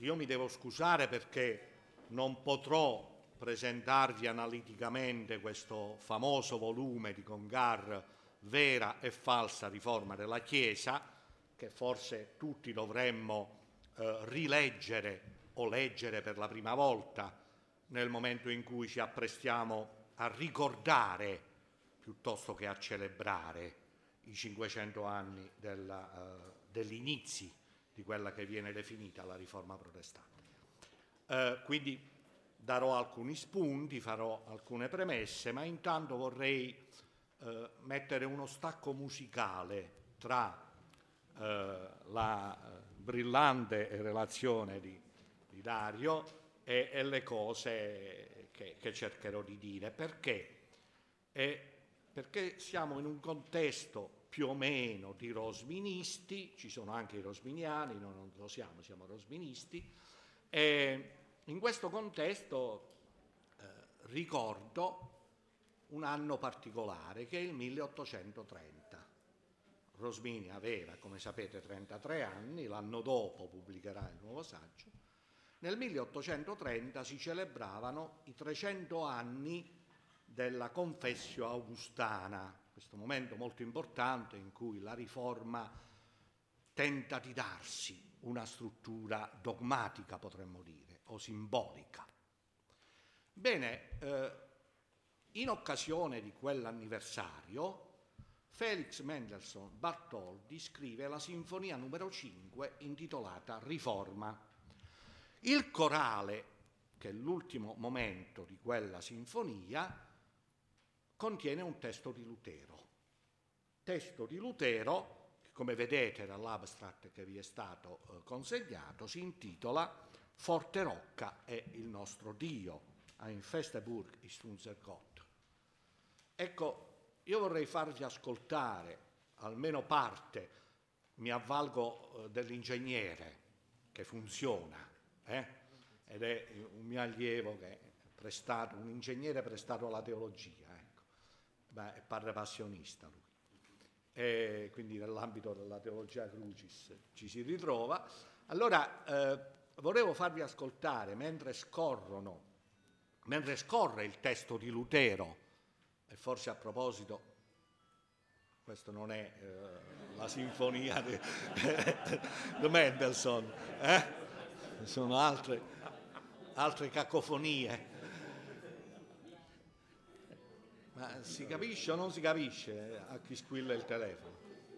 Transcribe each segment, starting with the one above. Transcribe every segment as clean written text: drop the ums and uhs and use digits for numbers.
io mi devo scusare perché non potrò presentarvi analiticamente questo famoso volume di Congar, Vera e falsa riforma della Chiesa, che forse tutti dovremmo rileggere o leggere per la prima volta nel momento in cui ci apprestiamo a ricordare piuttosto che a celebrare i 500 anni degli inizi di quella che viene definita la riforma protestante. Quindi darò alcuni spunti, farò alcune premesse, ma intanto vorrei mettere uno stacco musicale tra la brillante relazione di Dario e le cose che cercherò di dire. Perché? Perché siamo in un contesto più o meno di rosministi, ci sono anche i rosminiani, noi non lo siamo rosministi, e in questo contesto ricordo un anno particolare che è il 1830. Rosmini aveva, come sapete, 33 anni, l'anno dopo pubblicherà il nuovo saggio. Nel 1830 si celebravano i 300 anni della Confessio Augustana, questo momento molto importante in cui la Riforma tenta di darsi una struttura dogmatica, potremmo dire, o simbolica. Bene, in occasione di quell'anniversario, Felix Mendelssohn Bartholdy scrive la sinfonia numero 5 intitolata Riforma. Il corale, che è l'ultimo momento di quella sinfonia, contiene un testo di Lutero. Testo di Lutero, che come vedete dall'abstract che vi è stato consegnato, si intitola Forte Rocca è il nostro Dio, Ein feste Burg ist unser Gott. Ecco, io vorrei farvi ascoltare almeno parte, mi avvalgo dell'ingegnere che funziona, ed è un mio allievo che è un ingegnere prestato alla teologia, ecco. Beh, è padre passionista lui, e quindi nell'ambito della teologia crucis ci si ritrova. Allora volevo farvi ascoltare mentre scorre il testo di Lutero, e forse a proposito, questo non è la sinfonia di Mendelssohn, sono altre cacofonie. Ma si capisce o non si capisce a chi squilla il telefono?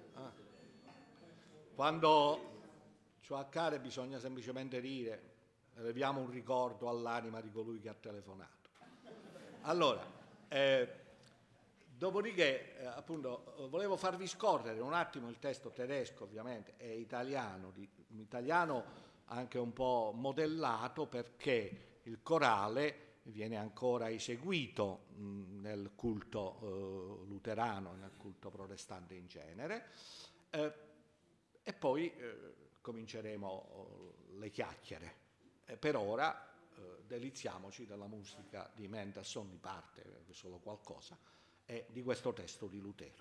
Quando ciò accade bisogna semplicemente dire: leviamo un ricordo all'anima di colui che ha telefonato. Allora, dopodiché, appunto, volevo farvi scorrere un attimo il testo tedesco, ovviamente, è italiano, un italiano anche un po' modellato, perché il corale viene ancora eseguito nel culto luterano, nel culto protestante in genere, e poi cominceremo le chiacchiere. Per ora deliziamoci della musica di Mendelssohn, di parte, solo qualcosa, e di questo testo di Lutero.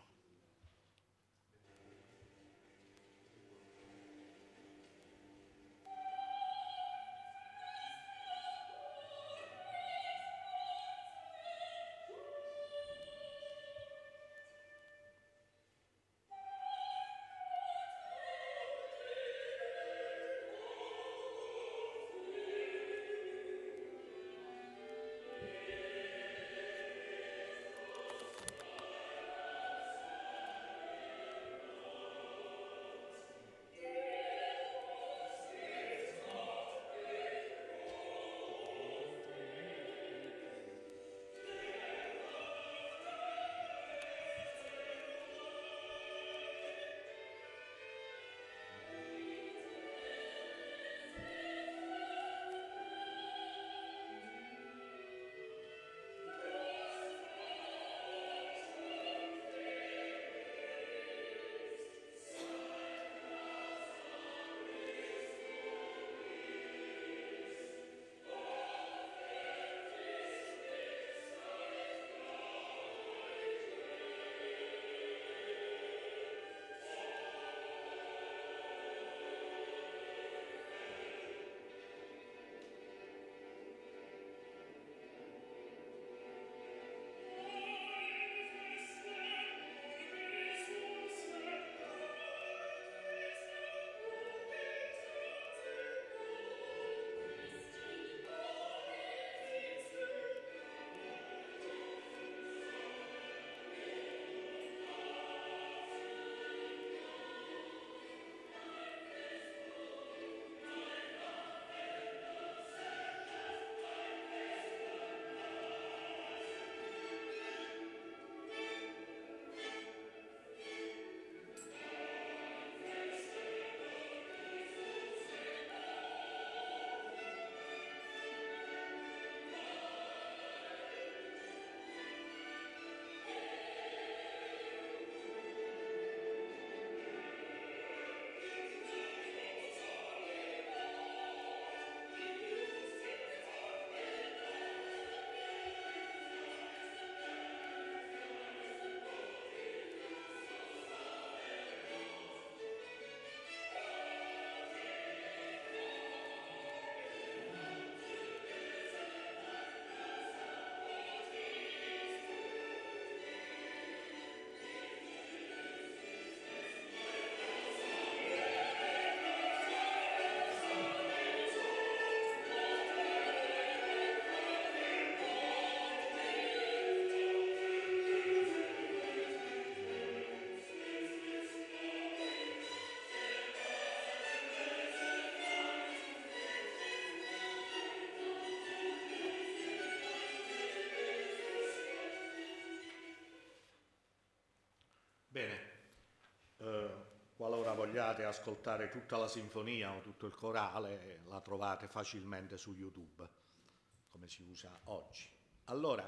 vogliate ascoltare tutta la sinfonia o tutto il corale, la trovate facilmente su YouTube, come si usa oggi. Allora,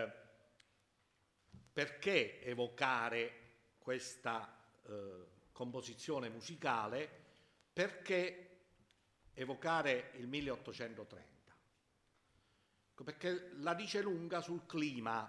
perché evocare questa composizione musicale? Perché evocare il 1830? Perché la dice lunga sul clima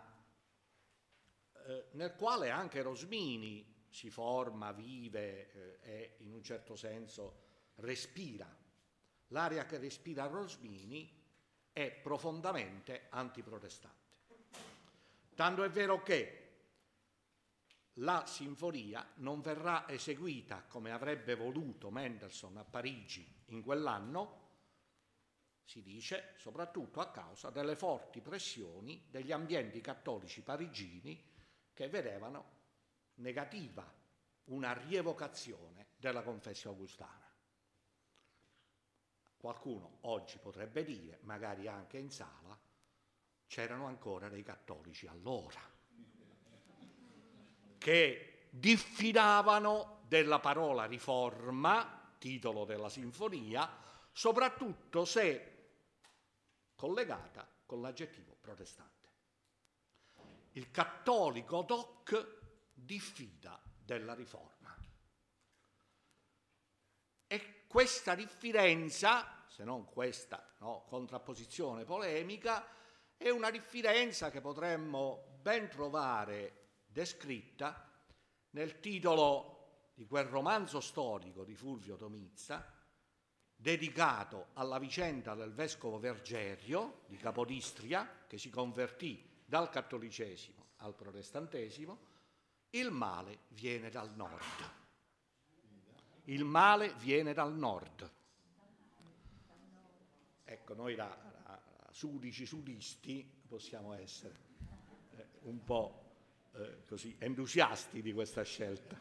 nel quale anche Rosmini si forma, vive e in un certo senso respira. L'aria che respira Rosmini è profondamente antiprotestante. Tanto è vero che la sinfonia non verrà eseguita come avrebbe voluto Mendelssohn a Parigi in quell'anno, si dice, soprattutto a causa delle forti pressioni degli ambienti cattolici parigini che vedevano negativa una rievocazione della confessione augustana. Qualcuno oggi potrebbe dire, magari anche in sala, c'erano ancora dei cattolici allora che diffidavano della parola riforma, titolo della sinfonia, soprattutto se collegata con l'aggettivo protestante. Il cattolico doc diffida della riforma. E questa diffidenza, se non questa contrapposizione polemica, è una diffidenza che potremmo ben trovare descritta nel titolo di quel romanzo storico di Fulvio Tomizza, dedicato alla vicenda del vescovo Vergerio di Capodistria, che si convertì dal cattolicesimo al protestantesimo. Il male viene dal nord. Il male viene dal nord. Ecco, noi da sudici sudisti possiamo essere un po' così entusiasti di questa scelta.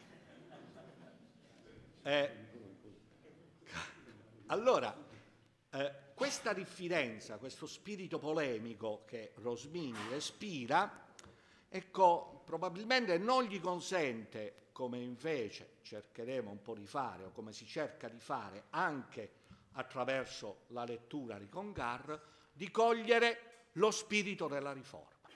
Allora, questa diffidenza, questo spirito polemico che Rosmini respira, ecco, probabilmente non gli consente, come invece cercheremo un po' di fare, o come si cerca di fare anche attraverso la lettura di Congar, di cogliere lo spirito della riforma,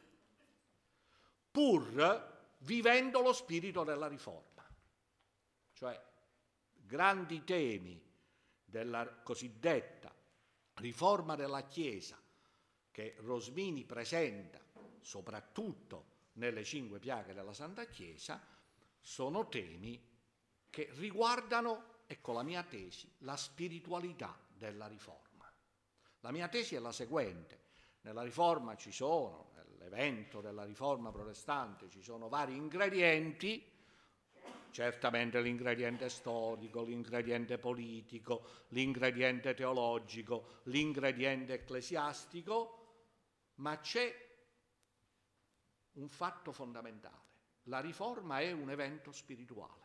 pur vivendo lo spirito della riforma, cioè grandi temi della cosiddetta riforma della Chiesa che Rosmini presenta soprattutto nelle 5 piaghe della Santa Chiesa, sono temi che riguardano, ecco la mia tesi, la spiritualità della riforma. La mia tesi è la seguente: nella riforma ci sono, nell'evento della riforma protestante ci sono vari ingredienti, certamente l'ingrediente storico, l'ingrediente politico, l'ingrediente teologico, l'ingrediente ecclesiastico, ma c'è un fatto fondamentale. La riforma è un evento spirituale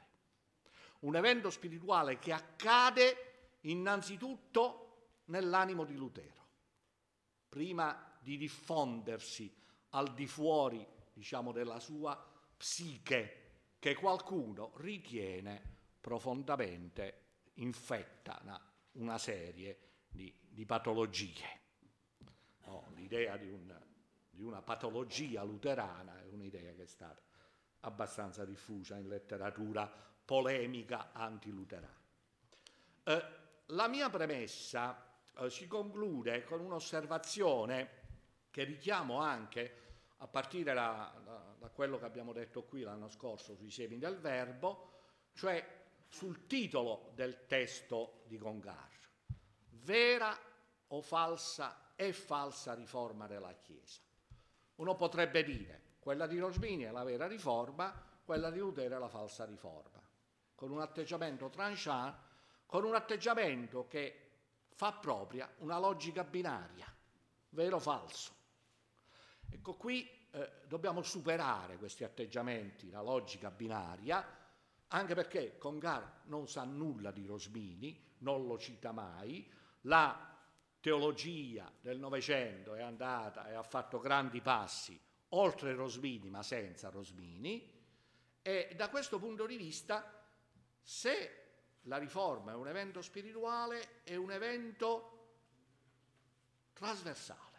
che accade innanzitutto nell'animo di Lutero, prima di diffondersi al di fuori, diciamo, della sua psiche, che qualcuno ritiene profondamente infetta da una serie di patologie. No, l'idea di una patologia luterana è un'idea che è stata abbastanza diffusa in letteratura polemica antiluterana. La mia premessa si conclude con un'osservazione che richiamo anche a partire da quello che abbiamo detto qui l'anno scorso sui semi del verbo, cioè sul titolo del testo di Congar: vera o falsa e falsa riforma della Chiesa. Uno potrebbe dire quella di Rosmini è la vera riforma, quella di Lutero è la falsa riforma, con un atteggiamento tranchant, con un atteggiamento che fa propria una logica binaria, vero o falso. Ecco, qui dobbiamo superare questi atteggiamenti, la logica binaria, anche perché Congar non sa nulla di Rosmini, non lo cita mai. La teologia del Novecento è andata e ha fatto grandi passi oltre Rosmini, ma senza Rosmini, e da questo punto di vista, se la riforma è un evento spirituale, è un evento trasversale,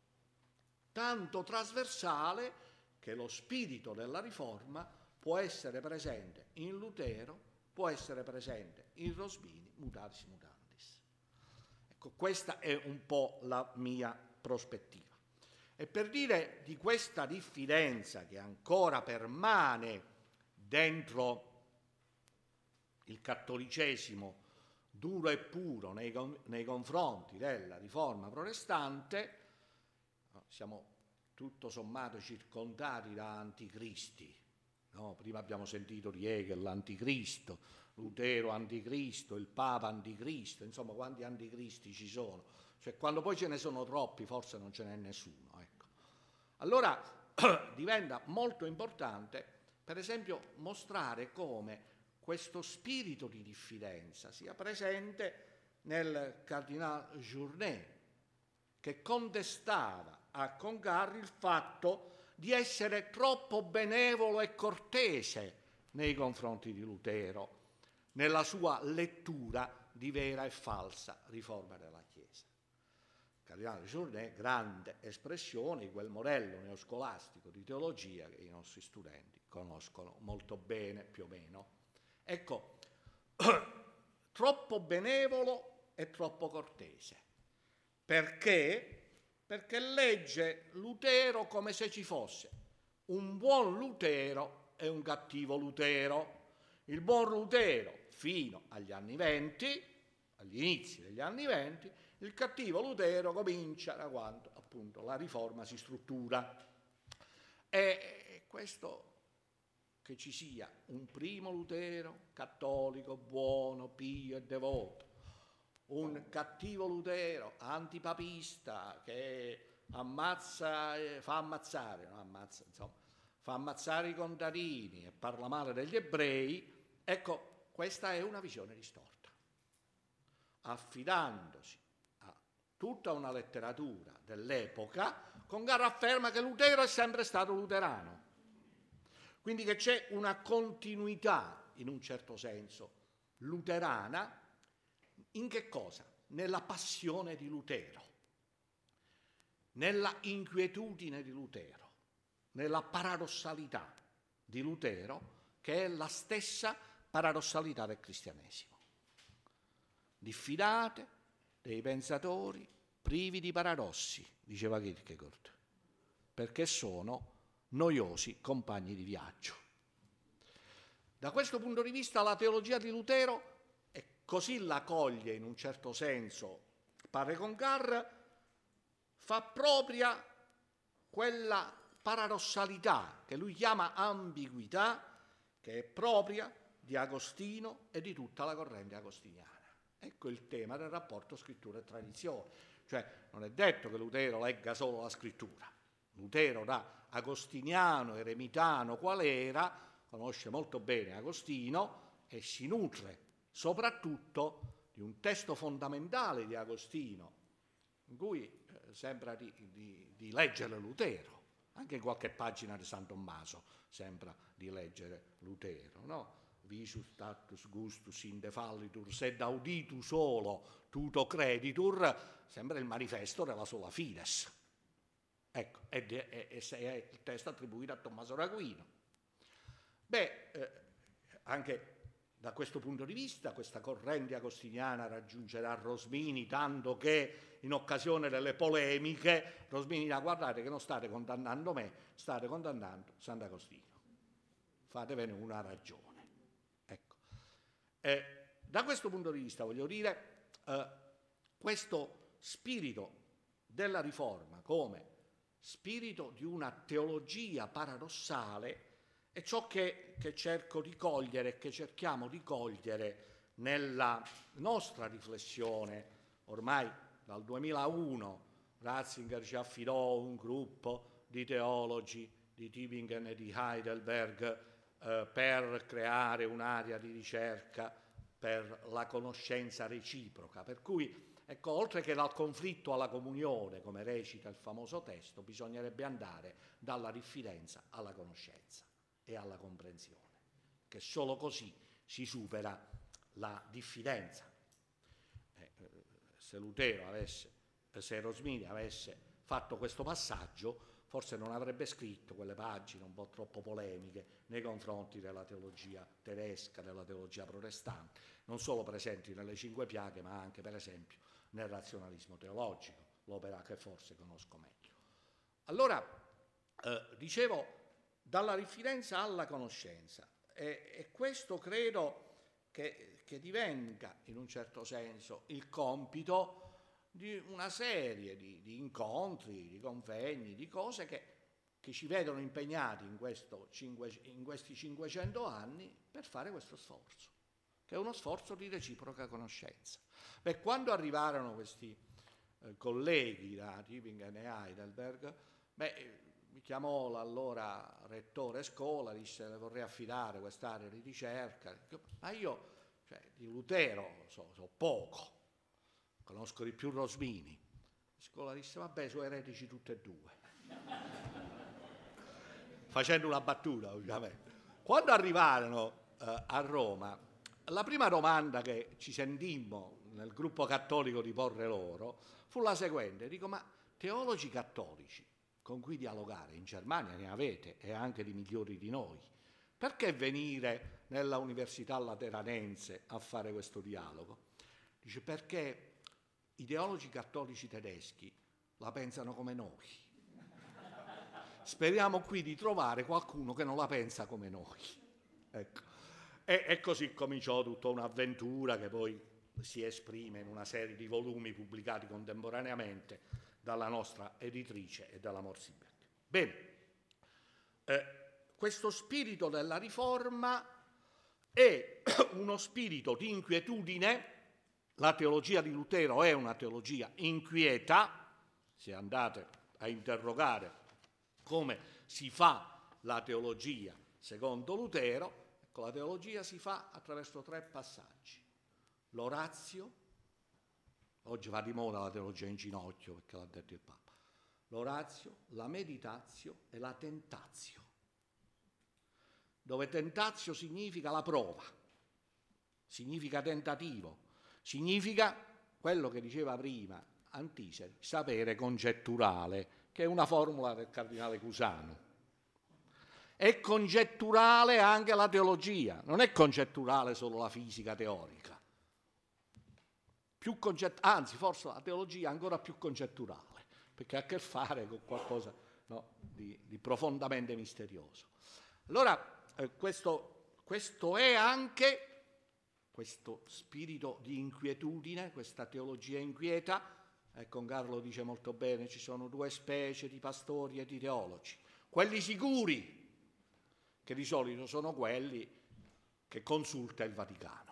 tanto trasversale che lo spirito della riforma può essere presente in Lutero, può essere presente in Rosmini, mutatis mutandis. Ecco, questa è un po' la mia prospettiva. E per dire di questa diffidenza che ancora permane dentro il cattolicesimo duro e puro nei confronti della riforma protestante, siamo tutto sommato circondati da anticristi. No? Prima abbiamo sentito di Hegel l'anticristo, Lutero anticristo, il Papa anticristo, insomma quanti anticristi ci sono? Cioè quando poi ce ne sono troppi forse non ce n'è nessuno. Ecco. Allora diventa molto importante, per esempio, mostrare come questo spirito di diffidenza sia presente nel cardinale Journet, che contestava a Congarri il fatto di essere troppo benevolo e cortese nei confronti di Lutero nella sua lettura di vera e falsa riforma della Chiesa. Il cardinale Journet, grande espressione di quel modello neoscolastico di teologia che i nostri studenti conoscono molto bene, più o meno. Ecco, troppo benevolo e troppo cortese. Perché? Perché legge Lutero come se ci fosse un buon Lutero e un cattivo Lutero. Il buon Lutero fino agli anni *20, agli inizi degli anni '20, il cattivo Lutero comincia da quando appunto la riforma si struttura. E questo, che ci sia un primo Lutero cattolico, buono, pio e devoto, un cattivo Lutero antipapista che fa ammazzare i contadini e parla male degli ebrei, ecco, questa è una visione distorta. Affidandosi a tutta una letteratura dell'epoca, Congarri afferma che Lutero è sempre stato luterano. Quindi che c'è una continuità, in un certo senso, luterana. In che cosa? Nella passione di Lutero, nella inquietudine di Lutero, nella paradossalità di Lutero, che è la stessa paradossalità del cristianesimo. Diffidate dei pensatori privi di paradossi, diceva Kierkegaard, perché sono noiosi compagni di viaggio. Da questo punto di vista la teologia di Lutero, e così la coglie in un certo senso padre Congarri, fa propria quella paradossalità che lui chiama ambiguità, che è propria di Agostino e di tutta la corrente agostiniana. Ecco il tema del rapporto scrittura e tradizione. Cioè non è detto che Lutero legga solo la scrittura. Lutero, da agostiniano, eremitano qual era, conosce molto bene Agostino e si nutre soprattutto di un testo fondamentale di Agostino, in cui sembra di leggere Lutero, anche in qualche pagina di San Tommaso sembra di leggere Lutero, no? Visus status gustus inde fallitur, sed auditu solo tuto creditur, sembra il manifesto della sola fides. Ecco, è il testo attribuito a Tommaso d'Aquino. Anche da questo punto di vista questa corrente agostiniana raggiungerà Rosmini, tanto che in occasione delle polemiche Rosmini dirà: guardate che non state condannando me, state condannando Sant'Agostino. Fatevene una ragione. Ecco. Da questo punto di vista voglio dire, questo spirito della riforma come spirito di una teologia paradossale è ciò che cerco di cogliere, che cerchiamo di cogliere nella nostra riflessione. Ormai dal 2001 Ratzinger ci affidò un gruppo di teologi di Tübingen e di Heidelberg per creare un'area di ricerca per la conoscenza reciproca, per cui ecco, oltre che dal conflitto alla comunione, come recita il famoso testo, bisognerebbe andare dalla diffidenza alla conoscenza e alla comprensione, che solo così si supera la diffidenza. Se Rosmini avesse fatto questo passaggio, forse non avrebbe scritto quelle pagine un po' troppo polemiche nei confronti della teologia tedesca, della teologia protestante, non solo presenti nelle Cinque Piaghe, ma anche, per esempio, nel razionalismo teologico, l'opera che forse conosco meglio. Allora, dicevo, dalla diffidenza alla conoscenza, e questo credo che divenga, in un certo senso, il compito di una serie di incontri, di convegni, di cose che ci vedono impegnati in questi 500 anni per fare questo sforzo, che è uno sforzo di reciproca conoscenza. Quando arrivarono questi colleghi da Tübingen e Heidelberg, mi chiamò l'allora rettore Scola, disse: le vorrei affidare quest'area di ricerca, ma io di Lutero so poco, conosco di più Rosmini. Scola disse: vabbè, sono eretici tutti e due, facendo una battuta ovviamente. Quando arrivarono a Roma, la prima domanda che ci sentimmo nel gruppo cattolico di porre loro fu la seguente: dico, ma teologi cattolici con cui dialogare in Germania ne avete, e anche di migliori di noi, perché venire nella Università Lateranense a fare questo dialogo? Dice: perché i teologi cattolici tedeschi la pensano come noi. Speriamo qui di trovare qualcuno che non la pensa come noi. Ecco. E così cominciò tutta un'avventura che poi si esprime in una serie di volumi pubblicati contemporaneamente dalla nostra editrice e dalla Morsiberg. Bene, questo spirito della riforma è uno spirito di inquietudine. La teologia di Lutero è una teologia inquieta. Se andate a interrogare come si fa la teologia secondo Lutero, ecco, la teologia si fa attraverso 3 passaggi: l'oratio, oggi va di moda la teologia in ginocchio perché l'ha detto il Papa, l'oratio, la meditatio e la tentatio, dove tentatio significa la prova, significa tentativo, significa quello che diceva prima Antiseri, sapere congetturale, che è una formula del cardinale Cusano. È congetturale anche la teologia, non è congetturale solo la fisica teorica, anzi forse la teologia è ancora più congetturale, perché ha a che fare con qualcosa, no, di profondamente misterioso. Allora questo è anche questo spirito di inquietudine, questa teologia inquieta. Con Carlo dice molto bene: ci sono 2 specie di pastori e di teologi: quelli sicuri, che di solito sono quelli che consulta il Vaticano,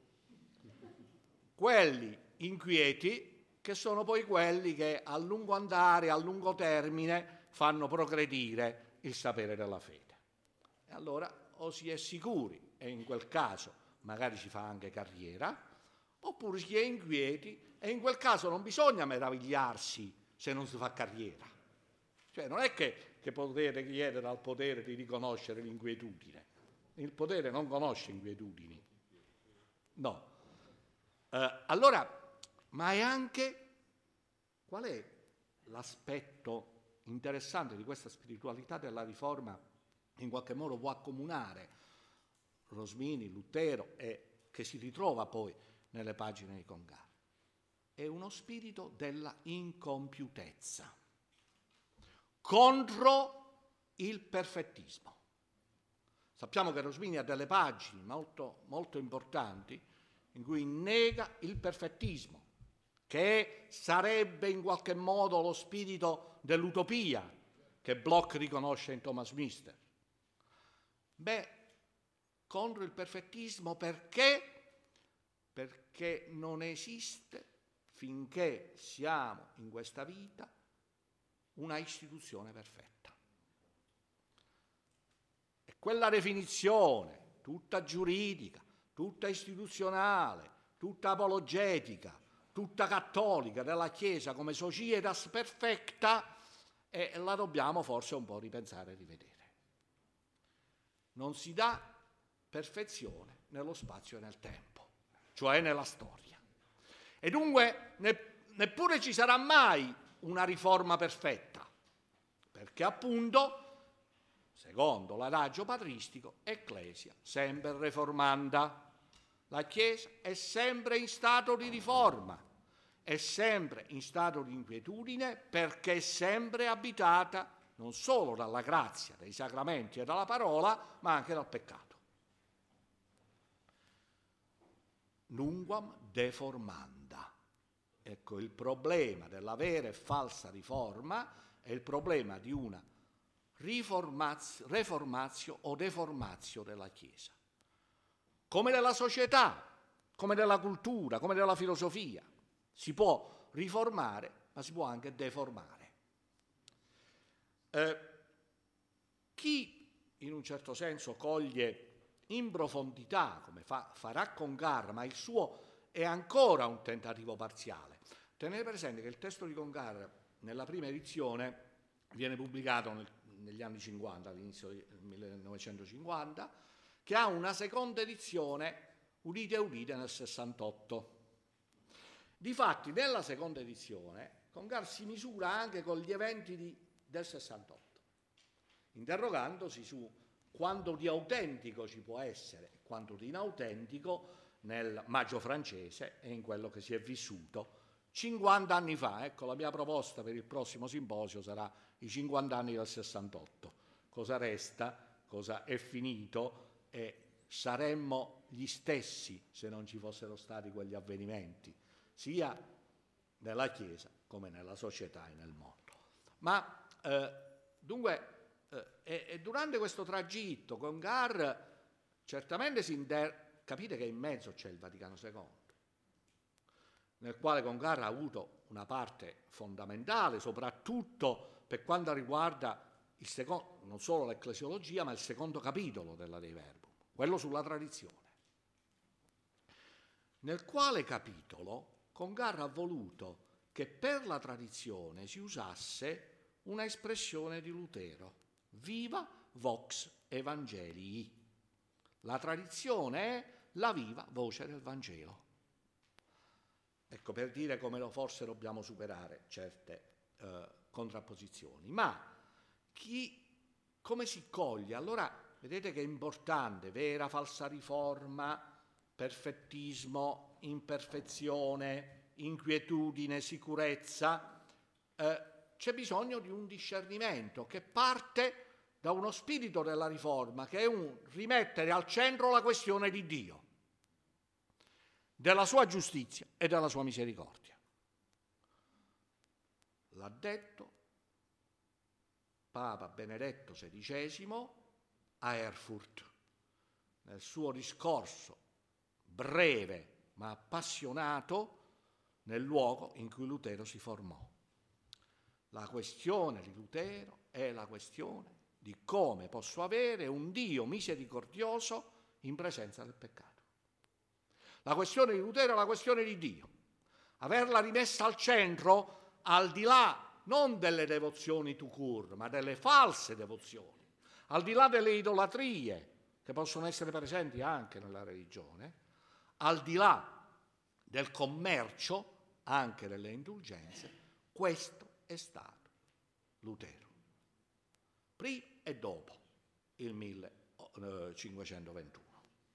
quelli inquieti, che sono poi quelli che a lungo andare, a lungo termine, fanno progredire il sapere della fede. E allora o si è sicuri, e in quel caso magari si fa anche carriera, oppure si è inquieti, e in quel caso non bisogna meravigliarsi se non si fa carriera. Cioè non è che potete chiedere al potere di riconoscere l'inquietudine. Il potere non conosce inquietudini. No. Allora, ma è anche, qual è l'aspetto interessante di questa spiritualità della riforma che in qualche modo può accomunare Rosmini, Lutero, e che si ritrova poi nelle pagine di Congar? È uno spirito della incompiutezza contro il perfettismo. Sappiamo che Rosmini ha delle pagine molto, molto importanti in cui nega il perfettismo, che sarebbe in qualche modo lo spirito dell'utopia che Bloch riconosce in Thomas Mister. Contro il perfettismo perché non esiste, finché siamo in questa vita, una istituzione perfetta. E quella definizione, tutta giuridica, tutta istituzionale, tutta apologetica, tutta cattolica della Chiesa come societas perfecta, la dobbiamo forse un po' ripensare e rivedere. Non si dà perfezione nello spazio e nel tempo. cioè nella storia. E dunque neppure ci sarà mai una riforma perfetta, perché appunto, secondo l'adagio patristico, Ecclesia semper reformanda. La Chiesa è sempre in stato di riforma, è sempre in stato di inquietudine, perché è sempre abitata non solo dalla grazia, dai sacramenti e dalla parola, ma anche dal peccato. Nunquam deformanda. Ecco, il problema della vera e falsa riforma è il problema di una reformatio o deformatio della Chiesa. Come nella società, come nella cultura, come nella filosofia. Si può riformare, ma si può anche deformare. Chi in un certo senso coglie in profondità, come farà Congar, ma il suo è ancora un tentativo parziale. Tenete presente che il testo di Congar nella prima edizione viene pubblicato negli anni 50, all'inizio del 1950, che ha una seconda edizione, udite udite, nel 68. Difatti nella seconda edizione Congar si misura anche con gli eventi del 68, interrogandosi su quanto di autentico ci può essere e quanto di inautentico nel Maggio francese e in quello che si è vissuto 50 anni fa. Ecco, la mia proposta per il prossimo simposio sarà i 50 anni del 68. Cosa resta, cosa è finito, e saremmo gli stessi se non ci fossero stati quegli avvenimenti, sia nella Chiesa come nella società e nel mondo. Ma dunque, e durante questo tragitto Congar certamente capite che in mezzo c'è il Vaticano II, nel quale Congar ha avuto una parte fondamentale, soprattutto per quanto riguarda non solo l'ecclesiologia, ma il secondo capitolo della Dei Verbum, quello sulla tradizione, nel quale capitolo Congar ha voluto che per la tradizione si usasse una espressione di Lutero: viva vox evangelii. La tradizione è la viva voce del Vangelo. Ecco, per dire come forse dobbiamo superare certe contrapposizioni. Ma come si coglie? Allora, vedete che è importante: vera, falsa riforma, perfettismo, imperfezione, inquietudine, sicurezza. C'è bisogno di un discernimento che parte da uno spirito della riforma, che è un rimettere al centro la questione di Dio, della sua giustizia e della sua misericordia. L'ha detto Papa Benedetto XVI a Erfurt, nel suo discorso breve ma appassionato nel luogo in cui Lutero si formò. La questione di Lutero è la questione di come posso avere un Dio misericordioso in presenza del peccato. La questione di Lutero è la questione di Dio. Averla rimessa al centro, al di là non delle devozioni tout court, ma delle false devozioni, al di là delle idolatrie che possono essere presenti anche nella religione, al di là del commercio anche delle indulgenze, questo è stato Lutero, prima e dopo il 1521.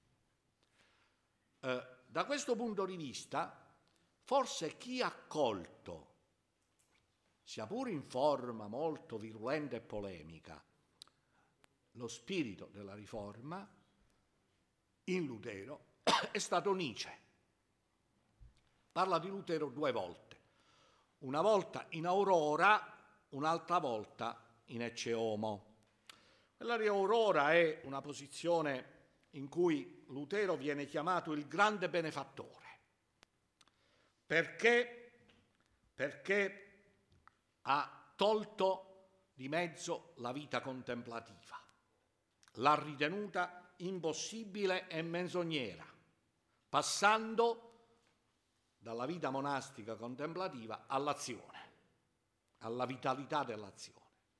Da questo punto di vista, forse chi ha colto, sia pure in forma molto virulenta e polemica, lo spirito della riforma in Lutero è stato Nietzsche. Parla di Lutero 2 volte, una volta in Aurora, un'altra volta in Ecce Homo. Quella di Aurora è una posizione in cui Lutero viene chiamato il grande benefattore. Perché ha tolto di mezzo la vita contemplativa, l'ha ritenuta impossibile e menzognera, passando dalla vita monastica contemplativa all'azione, alla vitalità dell'azione.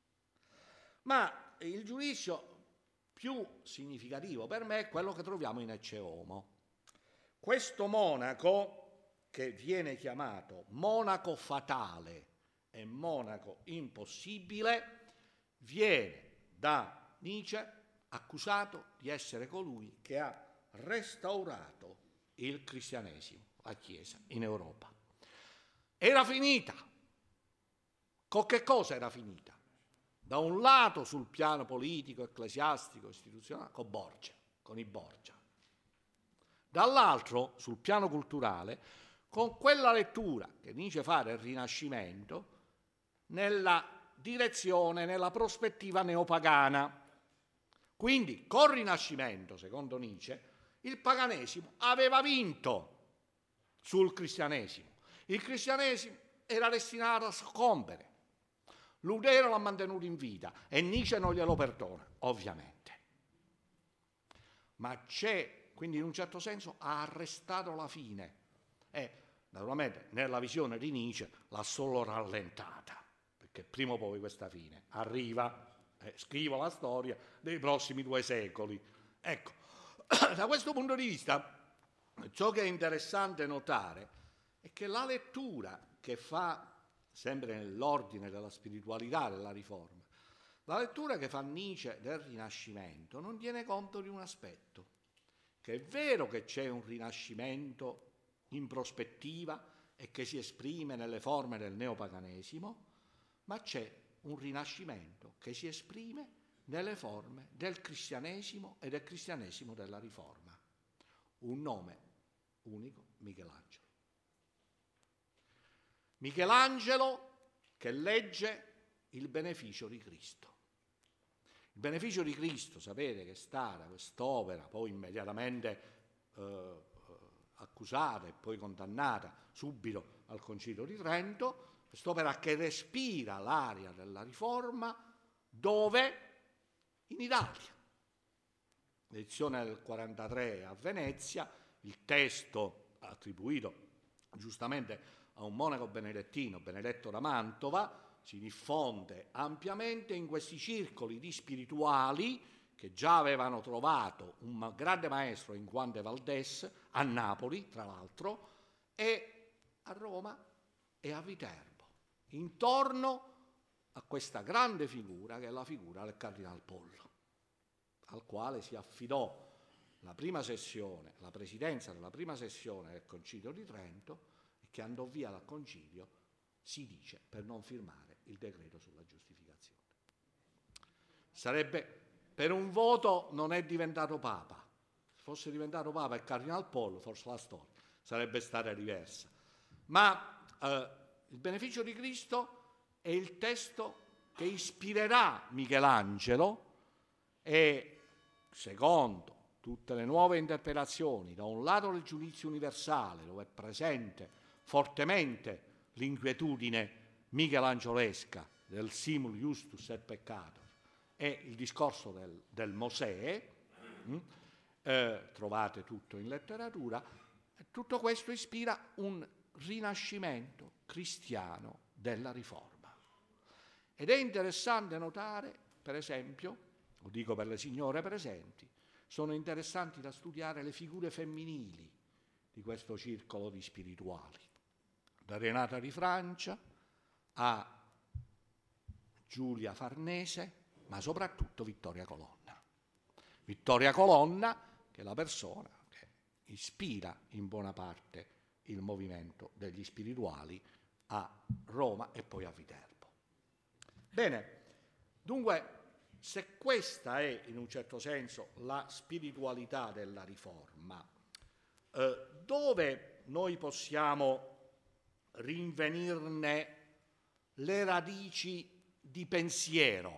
Ma il giudizio più significativo per me è quello che troviamo in Ecce Homo, questo monaco, che viene chiamato monaco fatale e monaco impossibile, viene da Nietzsche accusato di essere colui che ha restaurato il cristianesimo, la Chiesa in Europa. Era finita. Con che cosa era finita? Da un lato sul piano politico, ecclesiastico, istituzionale, con i Borgia. Dall'altro, sul piano culturale, con quella lettura che Nietzsche fa del Rinascimento nella direzione, nella prospettiva neopagana. Quindi, col Rinascimento, secondo Nietzsche, il paganesimo aveva vinto sul cristianesimo. Il cristianesimo era destinato a soccombere. Lutero l'ha mantenuto in vita e Nietzsche non glielo perdona, ovviamente. Ma quindi in un certo senso ha arrestato la fine e naturalmente nella visione di Nietzsche l'ha solo rallentata, perché prima o poi questa fine arriva. Scrivo la storia dei prossimi 2 secoli. Ecco, da questo punto di vista, ciò che è interessante notare è che la lettura che fa, sempre nell'ordine della spiritualità della Riforma, la lettura che fa Nietzsche del Rinascimento non tiene conto di un aspetto, che è vero che c'è un Rinascimento in prospettiva e che si esprime nelle forme del neopaganesimo, ma c'è un Rinascimento che si esprime nelle forme del cristianesimo e del cristianesimo della Riforma. Un nome unico, Michelangelo. Michelangelo che legge il beneficio di Cristo. Il beneficio di Cristo, sapete che è stata quest'opera, poi immediatamente accusata e poi condannata subito al Concilio di Trento, quest'opera che respira l'aria della Riforma, dove? In Italia. L'edizione del 43 a Venezia, il testo attribuito giustamente a un monaco benedettino, Benedetto da Mantova, si diffonde ampiamente in questi circoli di spirituali che già avevano trovato un grande maestro in Juan de Valdés, a Napoli tra l'altro, e a Roma e a Viterbo, intorno a questa grande figura che è la figura del Cardinal Pollo, al quale si affidò la prima sessione, la presidenza della prima sessione del Concilio di Trento, e che andò via dal Concilio, si dice, per non firmare il decreto sulla giustificazione. Sarebbe, per un voto non è diventato Papa. Se fosse diventato Papa il Cardinal Pollo, forse la storia sarebbe stata diversa. Ma il beneficio di Cristo è il testo che ispirerà Michelangelo e, secondo tutte le nuove interpretazioni, da un lato del giudizio universale, dove è presente fortemente l'inquietudine michelangiolesca del simul justus et peccator, e il discorso del Mosè, trovate tutto in letteratura, tutto questo ispira un rinascimento cristiano della Riforma. Ed è interessante notare, per esempio, lo dico per le signore presenti, sono interessanti da studiare le figure femminili di questo circolo di spirituali, da Renata di Francia a Giulia Farnese, ma soprattutto Vittoria Colonna. Vittoria Colonna, che è la persona che ispira in buona parte il movimento degli spirituali a Roma e poi a Viterbo. Bene, dunque, se questa è in un certo senso la spiritualità della Riforma, dove noi possiamo rinvenirne le radici di pensiero?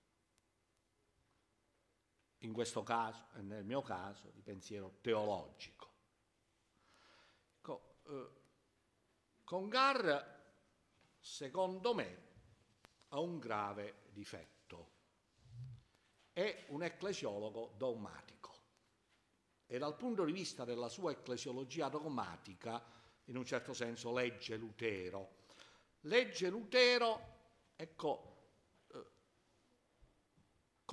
In questo caso, e nel mio caso, di pensiero teologico. Congar, secondo me, ha un grave difetto. È un ecclesiologo dogmatico e dal punto di vista della sua ecclesiologia dogmatica, in un certo senso, legge Lutero. Legge Lutero, ecco,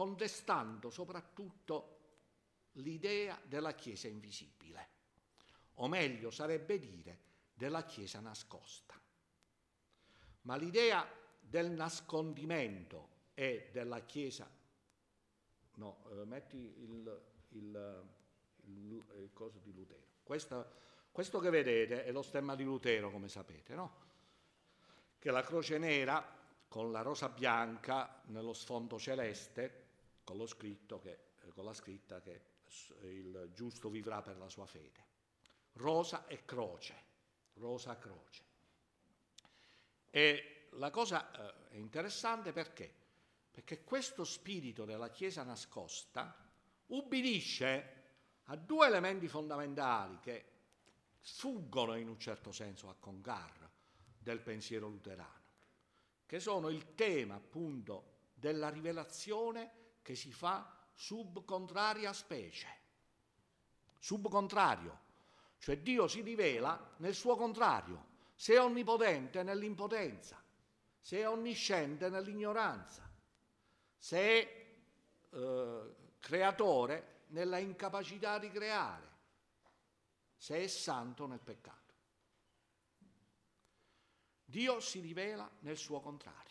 contestando soprattutto l'idea della Chiesa invisibile, o meglio sarebbe dire della Chiesa nascosta. Ma l'idea del nascondimento e della Chiesa, metti il coso di Lutero. Questo che vedete è lo stemma di Lutero, come sapete, no? Che è la croce nera con la rosa bianca nello sfondo celeste, con la scritta che il giusto vivrà per la sua fede. Rosa e croce, rosa croce. E la cosa è interessante perché? Perché questo spirito della Chiesa nascosta ubbidisce a due elementi fondamentali che sfuggono in un certo senso a Congar del pensiero luterano, che sono il tema appunto della rivelazione che si fa sub contraria specie, sub contrario, cioè Dio si rivela nel suo contrario, se è onnipotente nell'impotenza, se è onnisciente nell'ignoranza, se è creatore nella incapacità di creare, se è santo nel peccato. Dio si rivela nel suo contrario.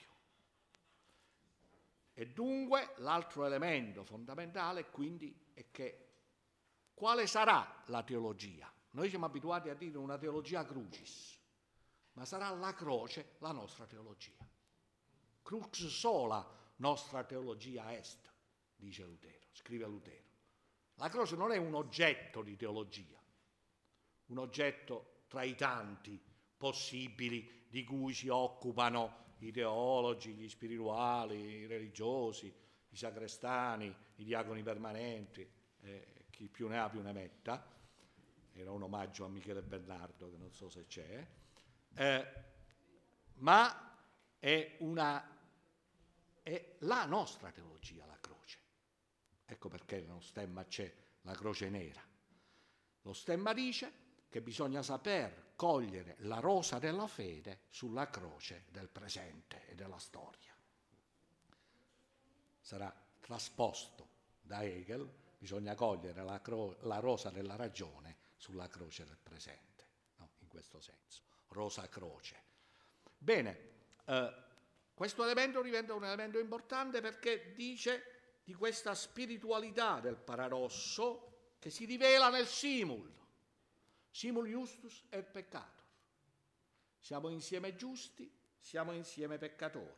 E dunque l'altro elemento fondamentale quindi è che quale sarà la teologia? Noi siamo abituati a dire una teologia crucis, ma sarà la croce la nostra teologia. Crux sola nostra teologia est, dice Lutero, scrive Lutero. La croce non è un oggetto di teologia, un oggetto tra i tanti possibili di cui si occupano i teologi, gli spirituali, i religiosi, i sacrestani, i diaconi permanenti, chi più ne ha più ne metta. Era un omaggio a Michele Bernardo, che non so se c'è, ma è la nostra teologia, la croce. Ecco perché nello stemma c'è la croce nera. Lo stemma dice che bisogna saper cogliere la rosa della fede sulla croce del presente e della storia. Sarà trasposto da Hegel, bisogna cogliere la rosa della ragione sulla croce del presente, no? In questo senso, rosa croce. Bene, questo elemento diventa un elemento importante perché dice di questa spiritualità del paradosso che si rivela nel simul justus et peccator. Siamo insieme giusti, siamo insieme peccatori.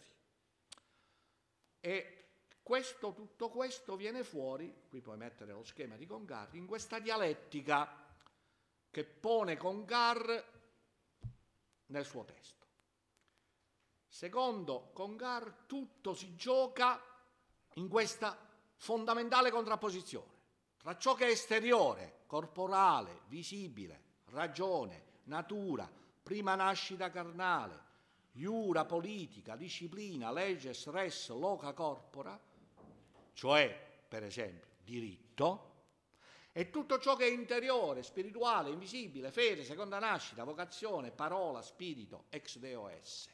E tutto questo viene fuori, qui puoi mettere lo schema di Congar, in questa dialettica che pone Congar nel suo testo. Secondo Congar tutto si gioca in questa fondamentale contrapposizione tra ciò che è esteriore, corporale, visibile, ragione, natura, prima nascita carnale, iura politica, disciplina, leges, res, loca corpora, cioè, per esempio, diritto, e tutto ciò che è interiore, spirituale, invisibile, fede, seconda nascita, vocazione, parola, spirito, ex deo esse.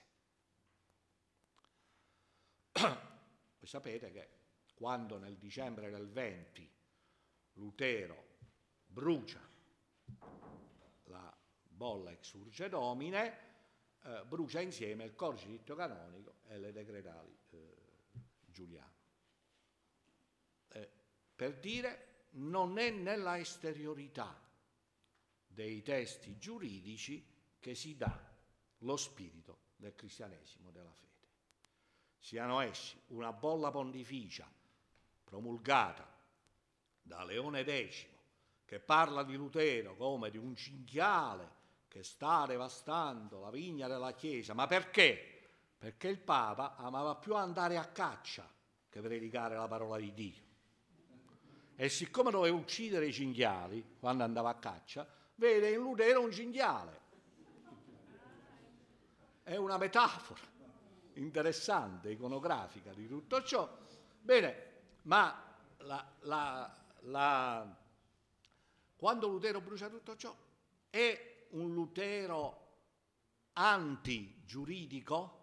Voi sapete che quando nel dicembre del 20 Lutero brucia la bolla ex urge domine, brucia insieme il Cogitio canonico e le decretali giuliane. Per dire, non è nella esteriorità dei testi giuridici che si dà lo spirito del cristianesimo, della fede. Siano essi una bolla pontificia promulgata da Leone X, che parla di Lutero come di un cinghiale che sta devastando la vigna della Chiesa. Ma perché? Perché il Papa amava più andare a caccia che predicare la parola di Dio. E siccome doveva uccidere i cinghiali quando andava a caccia, vede in Lutero un cinghiale. È una metafora interessante, iconografica di tutto ciò. Bene, ma quando Lutero brucia tutto ciò, è un Lutero anti-giuridico?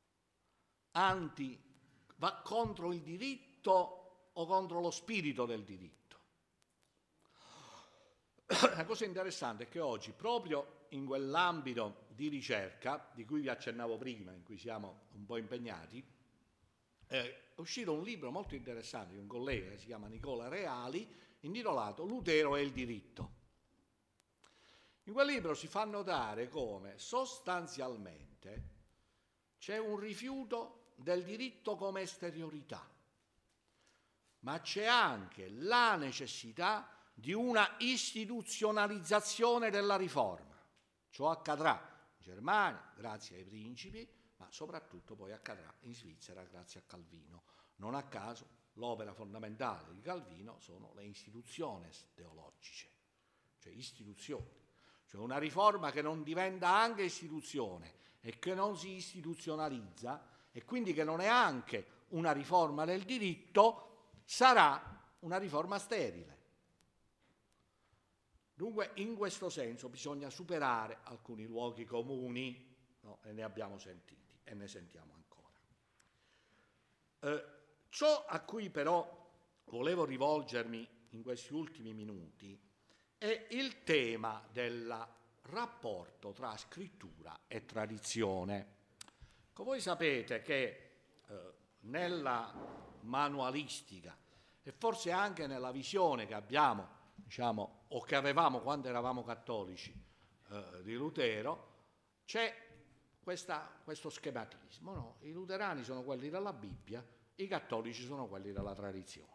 Va contro il diritto o contro lo spirito del diritto? La cosa interessante è che oggi, proprio in quell'ambito di ricerca di cui vi accennavo prima, in cui siamo un po' impegnati, è uscito un libro molto interessante di un collega che si chiama Nicola Reali, intitolato Lutero e il diritto. In quel libro si fa notare come sostanzialmente c'è un rifiuto del diritto come esteriorità, ma c'è anche la necessità di una istituzionalizzazione della riforma. Ciò accadrà in Germania grazie ai principi, ma soprattutto poi accadrà in Svizzera grazie a Calvino. Non a caso l'opera fondamentale di Calvino sono le istitutiones teologiche, cioè istituzioni, cioè una riforma che non diventa anche istituzione e che non si istituzionalizza e quindi che non è anche una riforma del diritto, sarà una riforma sterile. Dunque, in questo senso bisogna superare alcuni luoghi comuni, no? E ne abbiamo sentiti e ne sentiamo ancora. Ciò a cui però volevo rivolgermi in questi ultimi minuti è il tema del rapporto tra scrittura e tradizione. Voi sapete che nella manualistica e forse anche nella visione che abbiamo, diciamo, o che avevamo quando eravamo cattolici di Lutero, c'è questo schematismo, no? I luterani sono quelli della Bibbia, i cattolici sono quelli della tradizione.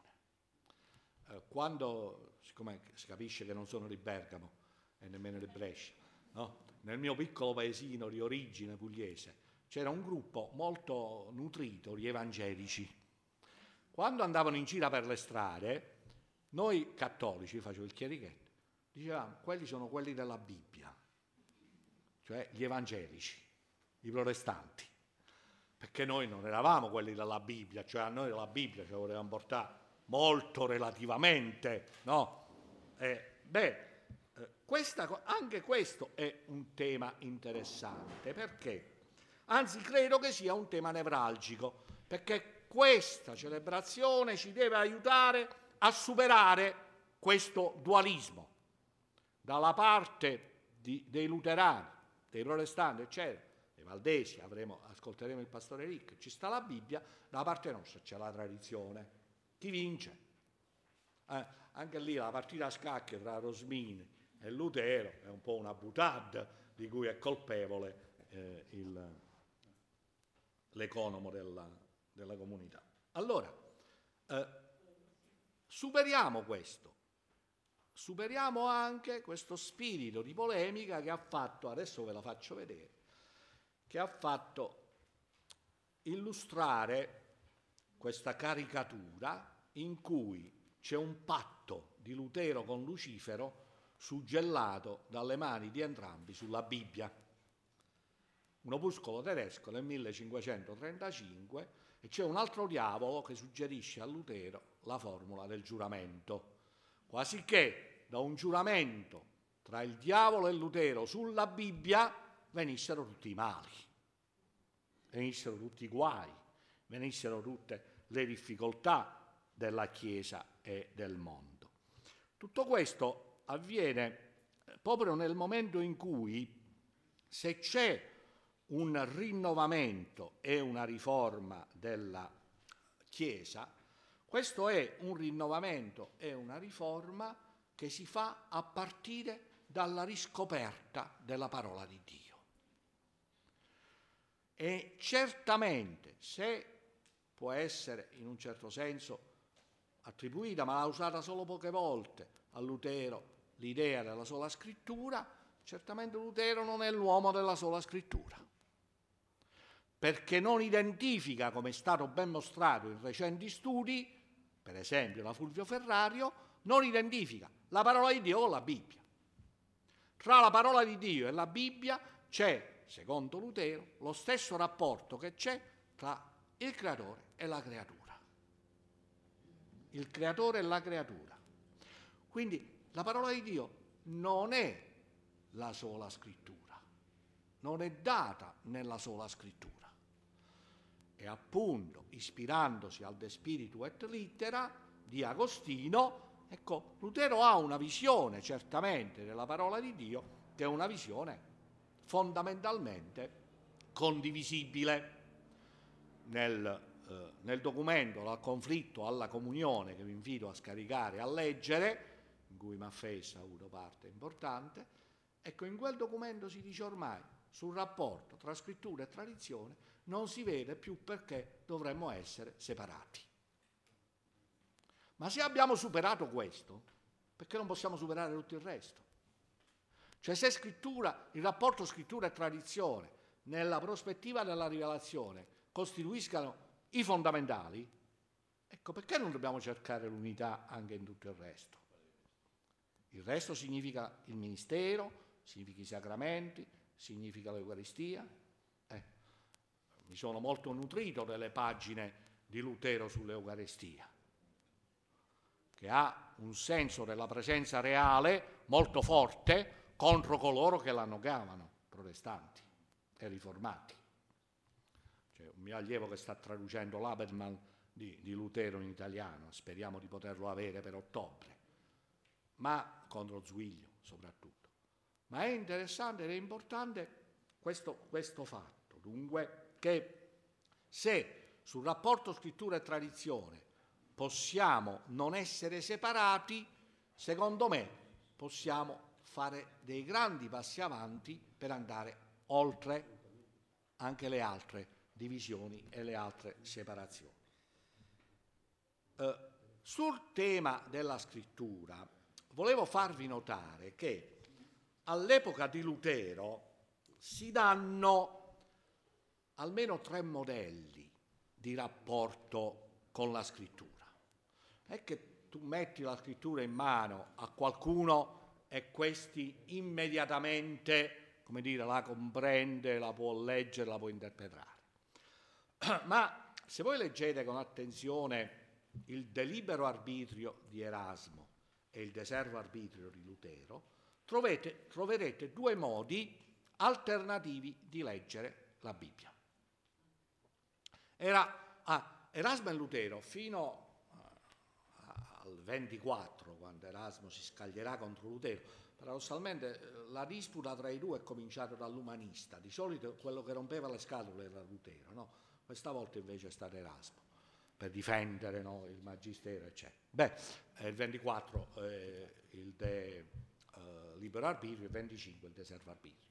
Quando, siccome si capisce che non sono di Bergamo e nemmeno di Brescia, no? Nel mio piccolo paesino di origine pugliese c'era un gruppo molto nutrito di evangelici. Quando andavano in giro per le strade, noi cattolici, facevo il chierichetto, dicevamo, quelli sono quelli della Bibbia, cioè gli evangelici, i protestanti, perché noi non eravamo quelli della Bibbia, cioè a noi la Bibbia ci volevamo portare molto relativamente, no? Anche questo è un tema interessante, perché? Anzi, credo che sia un tema nevralgico, perché questa celebrazione ci deve aiutare a superare questo dualismo. Dalla parte dei luterani, dei protestanti, eccetera, dei valdesi, ascolteremo il pastore Rick, ci sta la Bibbia, dalla parte nostra c'è la tradizione. Chi vince? Anche lì la partita a scacchi tra Rosmini e Lutero è un po' una boutade di cui è colpevole l'economo della comunità. Allora, superiamo questo. Superiamo anche questo spirito di polemica che ha fatto, adesso ve la faccio vedere, che ha fatto illustrare questa caricatura in cui c'è un patto di Lutero con Lucifero suggellato dalle mani di entrambi sulla Bibbia. Un opuscolo tedesco nel 1535 e c'è un altro diavolo che suggerisce a Lutero la formula del giuramento. Quasi che da un giuramento tra il diavolo e Lutero sulla Bibbia venissero tutti i mali, venissero tutti i guai, venissero tutte le difficoltà della Chiesa e del mondo. Tutto questo avviene proprio nel momento in cui, se c'è un rinnovamento e una riforma della Chiesa, questo è un rinnovamento e una riforma che si fa a partire dalla riscoperta della parola di Dio. E certamente, se può essere in un certo senso attribuita, ma l'ha usata solo poche volte a Lutero, l'idea della sola scrittura, certamente Lutero non è l'uomo della sola scrittura, perché non identifica, come è stato ben mostrato in recenti studi, per esempio da Fulvio Ferrario, non identifica la parola di Dio con la Bibbia. Tra la parola di Dio e la Bibbia c'è, secondo Lutero, lo stesso rapporto che c'è tra il creatore e la creatura. Il creatore e la creatura. Quindi la parola di Dio non è la sola scrittura, non è data nella sola scrittura. E appunto, ispirandosi al De Spiritu et Littera di Agostino, Ecco, Lutero ha una visione certamente della parola di Dio che è una visione fondamentalmente condivisibile. Nel documento Dal conflitto alla comunione, che vi invito a scaricare e a leggere, in cui Maffei ha avuto parte importante, ecco, in quel documento si dice ormai sul rapporto tra scrittura e tradizione non si vede più perché dovremmo essere separati. Ma se abbiamo superato questo, perché non possiamo superare tutto il resto? Cioè, se scrittura, il rapporto scrittura e tradizione nella prospettiva della rivelazione costituiscano i fondamentali, ecco, perché non dobbiamo cercare l'unità anche in tutto il resto? Il resto significa il ministero, significa i sacramenti, significa l'Eucaristia. Mi sono molto nutrito delle pagine di Lutero sull'Eucaristia, che ha un senso della presenza reale molto forte contro coloro che la negavano, protestanti e riformati. C'è un mio allievo che sta traducendo l'Haberman di Lutero in italiano, speriamo di poterlo avere per ottobre, ma contro Zuiglio soprattutto. Ma è interessante ed è importante questo fatto, dunque, che se sul rapporto scrittura e tradizione possiamo non essere separati, secondo me possiamo fare dei grandi passi avanti per andare oltre anche le altre divisioni e le altre separazioni. Sul tema della scrittura volevo farvi notare che all'epoca di Lutero si danno almeno 3 modelli di rapporto con la scrittura. È che tu metti la scrittura in mano a qualcuno e questi immediatamente, come dire, la comprende, la può leggere, la può interpretare. Ma se voi leggete con attenzione il De libero arbitrio di Erasmo e il De servo arbitrio di Lutero, troverete 2 modi alternativi di leggere la Bibbia. Erasmo e Lutero fino al 24, quando Erasmo si scaglierà contro Lutero, paradossalmente la disputa tra i due è cominciata dall'umanista. Di solito quello che rompeva le scatole era Lutero, no? Questa volta invece è stato Erasmo, per difendere, no, il magistero, eccetera. Il 24 il De libero arbitrio, il 25 il De servo arbitrio.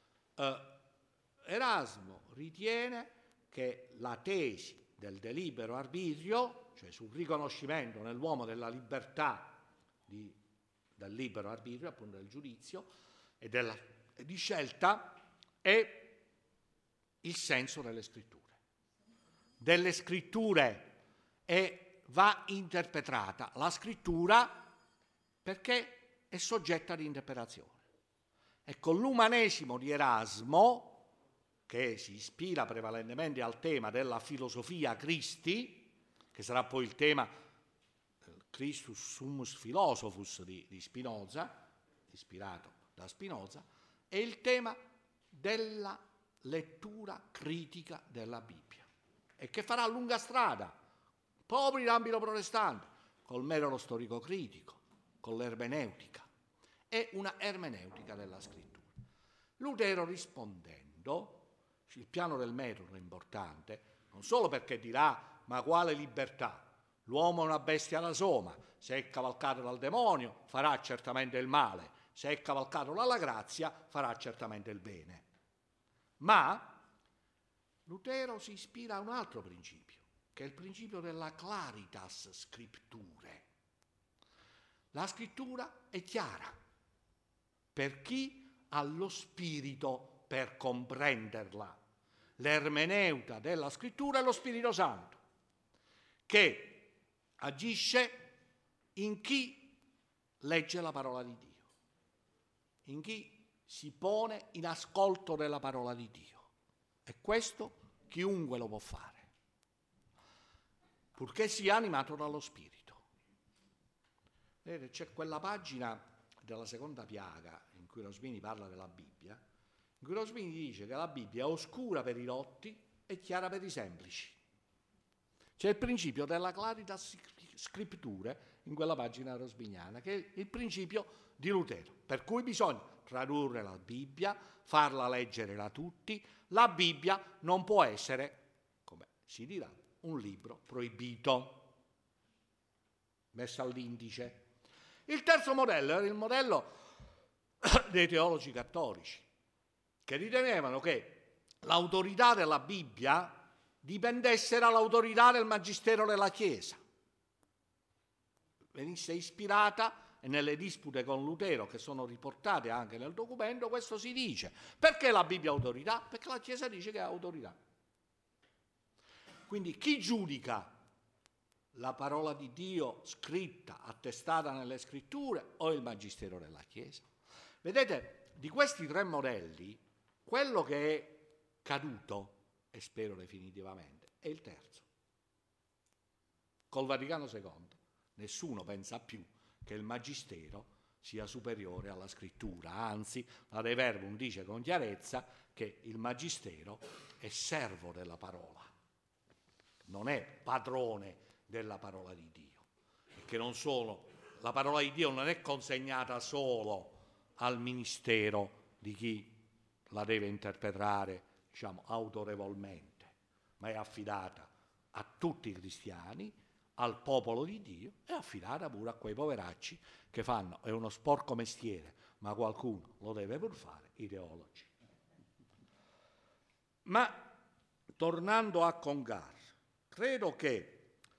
Erasmo ritiene che la tesi del De libero arbitrio, cioè sul riconoscimento nell'uomo della libertà del libero arbitrio, appunto del giudizio e di scelta, è il senso delle scritture. Delle scritture va interpretata la scrittura perché è soggetta ad interpretazione. Ecco, l'umanesimo di Erasmo, che si ispira prevalentemente al tema della filosofia Christi, che sarà poi il tema Christus summus philosophus di Spinoza, ispirato da Spinoza, è il tema della lettura critica della Bibbia, e che farà lunga strada proprio in ambito protestante, col metodo storico critico, con l'ermeneutica. È una ermeneutica della scrittura. Lutero, rispondendo, il piano del metodo è importante, non solo perché dirà: ma quale libertà? L'uomo è una bestia da soma, se è cavalcato dal demonio farà certamente il male, se è cavalcato dalla grazia farà certamente il bene. Ma Lutero si ispira a un altro principio, che è il principio della claritas scripturae. La scrittura è chiara per chi ha lo spirito per comprenderla. L'ermeneuta della scrittura è lo Spirito Santo, che agisce in chi legge la parola di Dio, in chi si pone in ascolto della parola di Dio. E questo chiunque lo può fare, purché sia animato dallo Spirito. Vedete, c'è quella pagina della seconda piaga in cui Rosmini parla della Bibbia, in cui Rosmini dice che la Bibbia è oscura per i dotti e chiara per i semplici. C'è il principio della claritas scritture in quella pagina rosbiniana, che è il principio di Lutero, per cui bisogna tradurre la Bibbia, farla leggere da tutti. La Bibbia non può essere, come si dirà, un libro proibito, messo all'indice. Il terzo modello era il modello dei teologi cattolici, che ritenevano che l'autorità della Bibbia dipendesse dall'autorità del magistero della Chiesa, venisse ispirata, e nelle dispute con Lutero, che sono riportate anche nel documento, questo si dice. Perché la Bibbia ha autorità? Perché la Chiesa dice che ha autorità. Quindi chi giudica la parola di Dio scritta, attestata nelle scritture, o il magistero della Chiesa? Vedete, di questi tre modelli, quello che è caduto, e spero definitivamente, è il terzo. Col Vaticano II nessuno pensa più che il magistero sia superiore alla scrittura, anzi la De Verbum dice con chiarezza che il magistero è servo della parola, non è padrone della parola di Dio, e che non solo la parola di Dio non è consegnata solo al ministero di chi la deve interpretare, diciamo, autorevolmente, ma è affidata a tutti i cristiani, al popolo di Dio, e affidata pure a quei poveracci che fanno, è uno sporco mestiere, ma qualcuno lo deve pur fare, i teologi. Ma tornando a Congar, credo che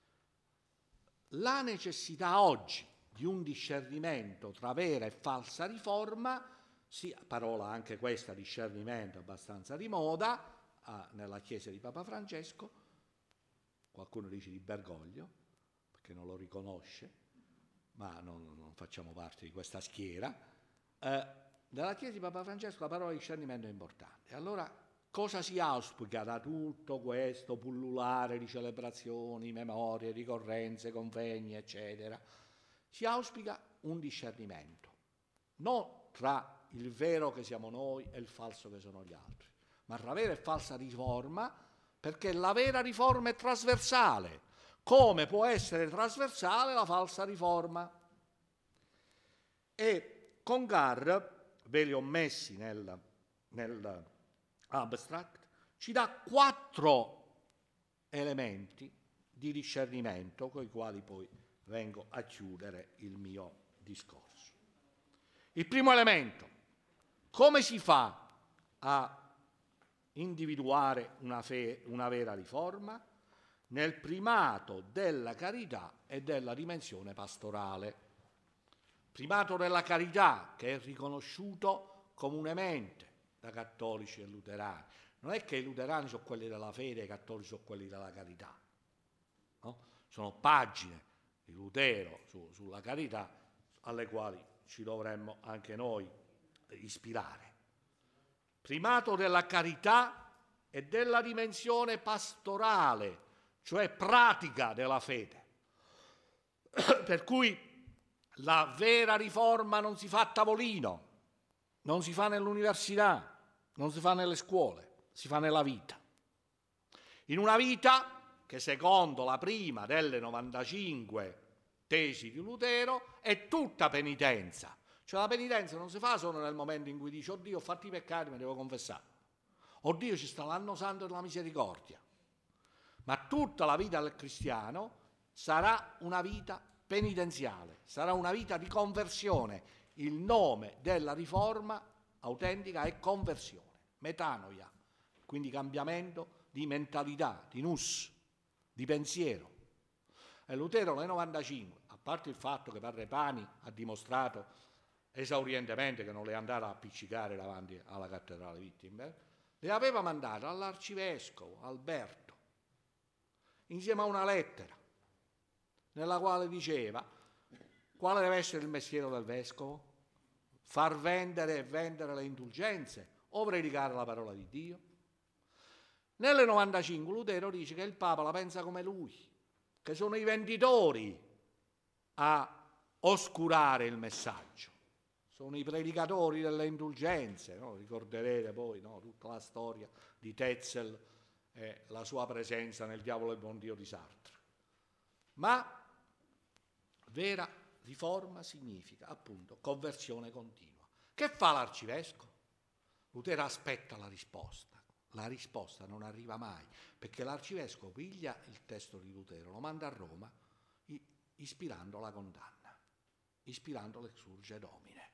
la necessità oggi di un discernimento tra vera e falsa riforma, sia parola anche questa, discernimento, abbastanza di moda nella Chiesa di Papa Francesco, qualcuno dice di Bergoglio, perché non lo riconosce, ma non facciamo parte di questa schiera. Nella Chiesa di Papa Francesco la parola discernimento è importante. Allora, cosa si auspica da tutto questo pullulare di celebrazioni, memorie, ricorrenze, convegni, eccetera? Si auspica un discernimento, non tra il vero che siamo noi e il falso che sono gli altri, ma tra vera e falsa riforma, perché la vera riforma è trasversale, come può essere trasversale la falsa riforma. E Congar, ve li ho messi nel abstract, ci dà 4 elementi di discernimento con i quali poi vengo a chiudere il mio discorso. Il primo elemento: come si fa a individuare una vera riforma? Nel primato della carità e della dimensione pastorale. Primato della carità, che è riconosciuto comunemente da cattolici e luterani. Non è che i luterani sono quelli della fede e i cattolici sono quelli della carità, no? Sono pagine di Lutero sulla carità alle quali ci dovremmo anche noi ispirare. Primato della carità e della dimensione pastorale, cioè pratica della fede. Per cui la vera riforma non si fa a tavolino, non si fa nell'università, non si fa nelle scuole, si fa nella vita. In una vita che, secondo la prima delle 95 tesi di Lutero, è tutta penitenza. Cioè la penitenza non si fa solo nel momento in cui dici: oddio, ho fatto i peccati, mi devo confessare. Oddio, ci sta l'anno santo della misericordia. Ma tutta la vita del cristiano sarà una vita penitenziale, sarà una vita di conversione. Il nome della riforma autentica è conversione, metanoia, quindi cambiamento di mentalità, di nous, di pensiero. E Lutero nel 95, a parte il fatto che Padre Pani ha dimostrato esaurientemente che non le è andata a appiccicare davanti alla cattedrale Wittenberg, le aveva mandate all'arcivescovo Alberto, insieme a una lettera nella quale diceva quale deve essere il mestiere del vescovo: far vendere e vendere le indulgenze o predicare la parola di Dio. Nelle 95 Lutero dice che il Papa la pensa come lui, che sono i venditori a oscurare il messaggio, sono i predicatori delle indulgenze, no? Ricorderete poi, no, tutta la storia di Tetzel e la sua presenza nel Diavolo e il buon Dio di Sartre. Ma Vera riforma significa appunto conversione continua. Che fa l'arcivescovo? Lutero aspetta la risposta. La risposta non arriva mai, perché l'arcivescovo piglia il testo di Lutero, lo manda a Roma ispirando la condanna, ispirando l'exurge domine.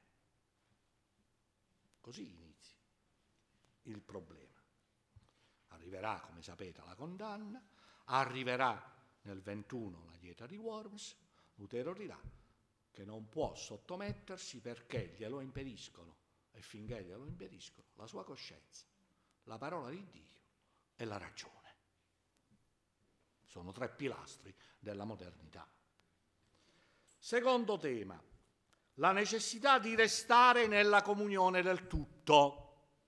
Così inizia il problema. Arriverà, come sapete, la condanna, arriverà nel 21 la dieta di Worms, Lutero dirà che non può sottomettersi perché glielo impediscono, e finché glielo impediscono, la sua coscienza, la parola di Dio e la ragione. Sono 3 pilastri della modernità. Secondo tema, la necessità di restare nella comunione del tutto.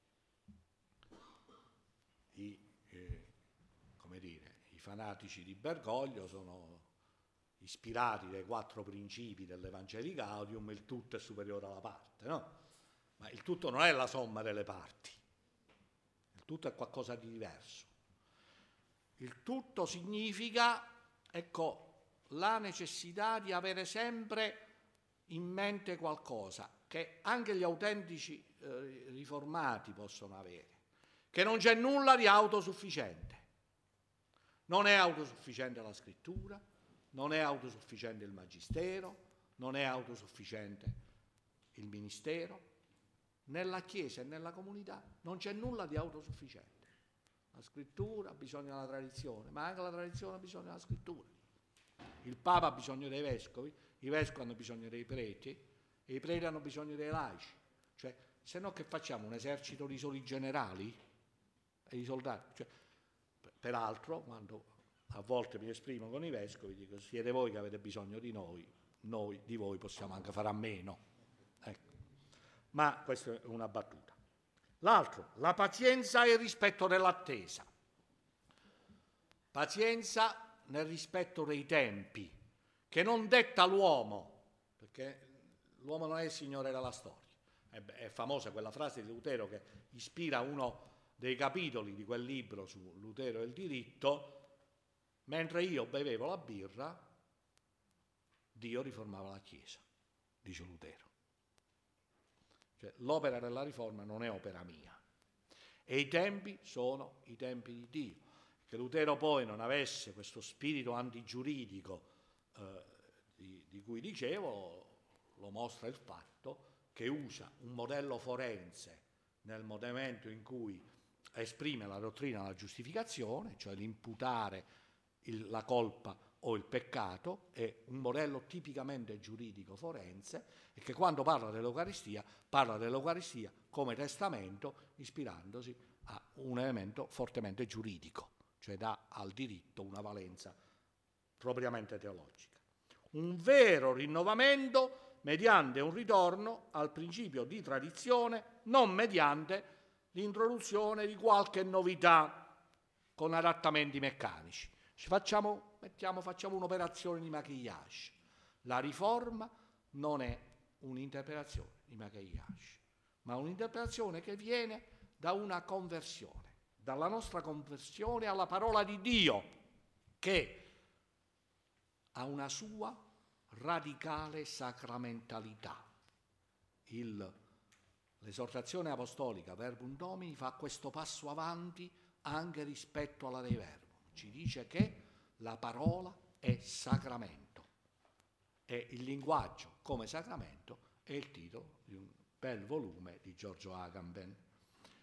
I fanatici di Bergoglio sono ispirati dai 4 principi dell'Evangelii Gaudium, il tutto è superiore alla parte, no? Ma il tutto non è la somma delle parti, il tutto è qualcosa di diverso. Il tutto significa, ecco, la necessità di avere sempre in mente qualcosa che anche gli autentici riformati possono avere, che non c'è nulla di autosufficiente. Non è autosufficiente la scrittura, non è autosufficiente il magistero, non è autosufficiente il ministero. Nella Chiesa e nella comunità non c'è nulla di autosufficiente. La scrittura ha bisogno della tradizione, ma anche la tradizione ha bisogno della scrittura. Il Papa ha bisogno dei vescovi, i vescovi hanno bisogno dei preti e i preti hanno bisogno dei laici. Cioè, se no che facciamo? Un esercito di soli generali e di soldati? Cioè, peraltro, quando a volte mi esprimo con i vescovi, dico: siete voi che avete bisogno di noi di voi possiamo anche fare a meno. Ecco. Ma questa è una battuta. L'altro, la pazienza e il rispetto dell'attesa. Pazienza nel rispetto dei tempi, che non detta l'uomo, perché l'uomo non è il signore della storia. È famosa quella frase di Lutero che ispira uno dei capitoli di quel libro su Lutero e il diritto: mentre io bevevo la birra, Dio riformava la Chiesa, dice Lutero. Cioè, l'opera della riforma non è opera mia e i tempi sono i tempi di Dio. Che Lutero poi non avesse questo spirito antigiuridico di cui dicevo lo mostra il fatto che usa un modello forense nel momento in cui esprime la dottrina della giustificazione, cioè l'imputare la colpa o il peccato, è un modello tipicamente giuridico forense, e che quando parla dell'Eucaristia come testamento, ispirandosi a un elemento fortemente giuridico, cioè dà al diritto una valenza propriamente teologica. Un vero rinnovamento mediante un ritorno al principio di tradizione, non mediante l'introduzione di qualche novità con adattamenti meccanici. Facciamo un'operazione di maquillage. La riforma non è un'interpretazione di maquillage, ma un'interpretazione che viene da una conversione, dalla nostra conversione alla parola di Dio, che ha una sua radicale sacramentalità. L'esortazione apostolica Verbum Domini fa questo passo avanti anche rispetto alla Dei Verbum. Ci dice che la parola è sacramento e il linguaggio come sacramento è il titolo di un bel volume di Giorgio Agamben.